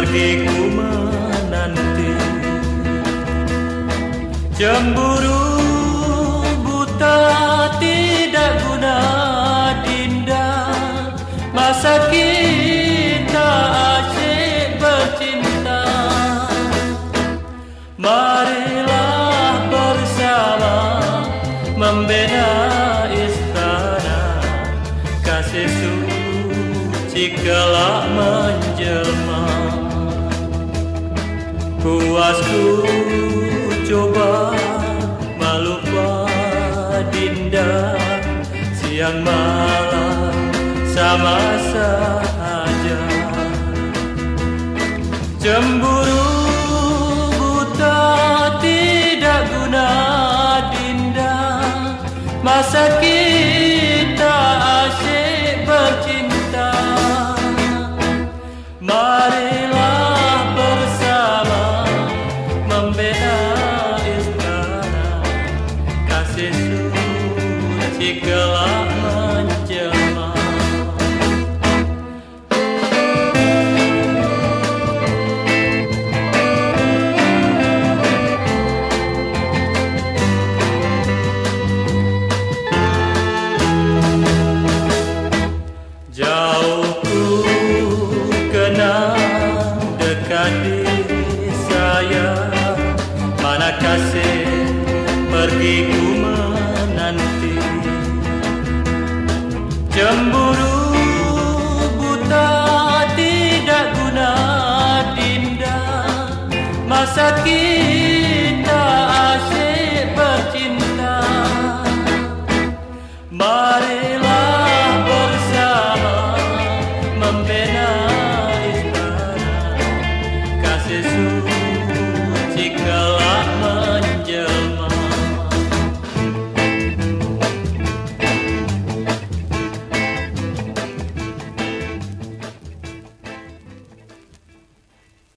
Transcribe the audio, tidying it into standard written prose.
pergi ku menanti. Cemburu buta tidak guna dinda, masa kita asyik bercinta. Marilah bersama membina istana, kasih suci kelak menjelma. Puasku coba melupa dinda, siang malam sama saja. Cemburu buta tidak guna dinda, masa kita asyik bercinta. Marilah bersama membina istana, kasih suci kelak menjelma. Jauh ku kenal, dekat diri saya, mana kasih pergi ku menanti. Cemburu buta tidak guna dinda, masa kita